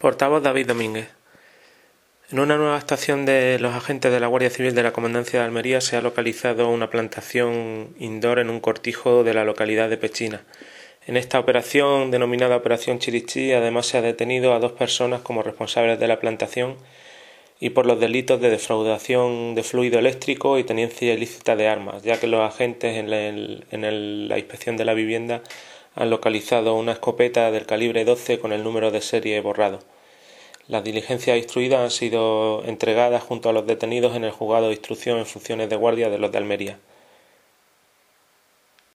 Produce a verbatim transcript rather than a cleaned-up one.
Portavoz David Domínguez. En una nueva actuación de los agentes de la Guardia Civil de la Comandancia de Almería se ha localizado una plantación indoor en un cortijo de la localidad de Pechina. En esta operación, denominada Operación Chirichí, además se ha detenido a dos personas como responsables de la plantación y por los delitos de defraudación de fluido eléctrico y tenencia ilícita de armas, ya que los agentes en, el, en el, la inspección de la vivienda han localizado una escopeta del calibre doce con el número de serie borrado. Las diligencias instruidas han sido entregadas junto a los detenidos en el juzgado de instrucción en funciones de guardia de los de Almería.